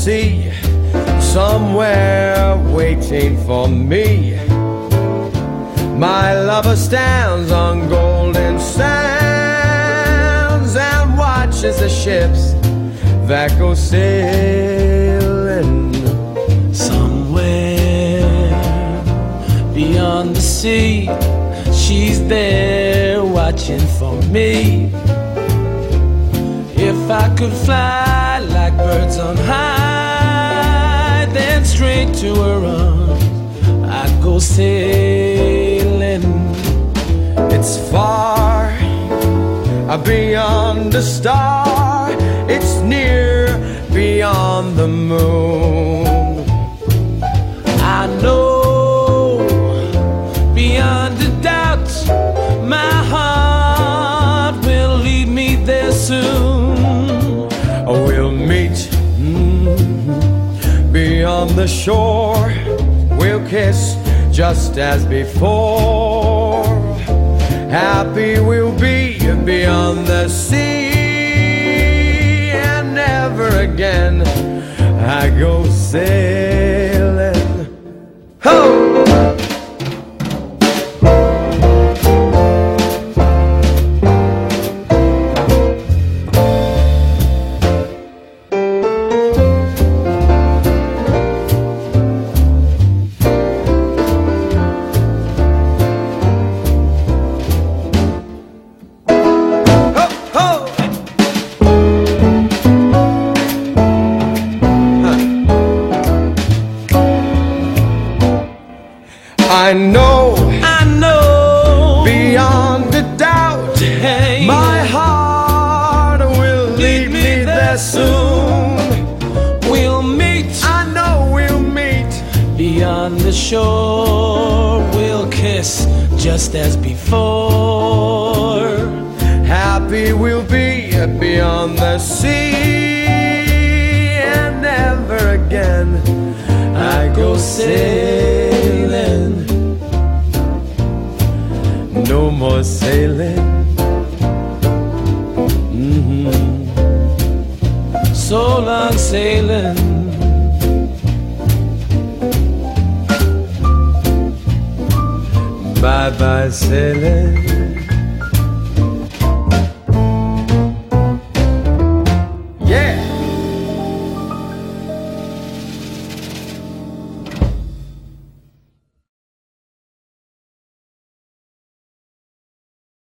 sea, somewhere waiting for me. My lover stands on golden sands and watches the ships that go sailing. Somewhere beyond the sea, she's there watching for me. If I could fly like birds on high, then straight to her arms I'd go sailing. It's far beyond the star, it's near beyond the moon. I know beyond a doubt my heart will lead me there soon. We'll meet beyond the shore, we'll kiss just as before. Happy we'll be beyond the sea, and never again I go sailing. Ho! I know, beyond a doubt, hey, my heart will lead me there soon. We'll meet, I know we'll meet beyond the shore, we'll kiss just as before. Happy we'll be beyond the sea, and never again I go sailing. No more sailing. So long sailing. Bye bye sailing.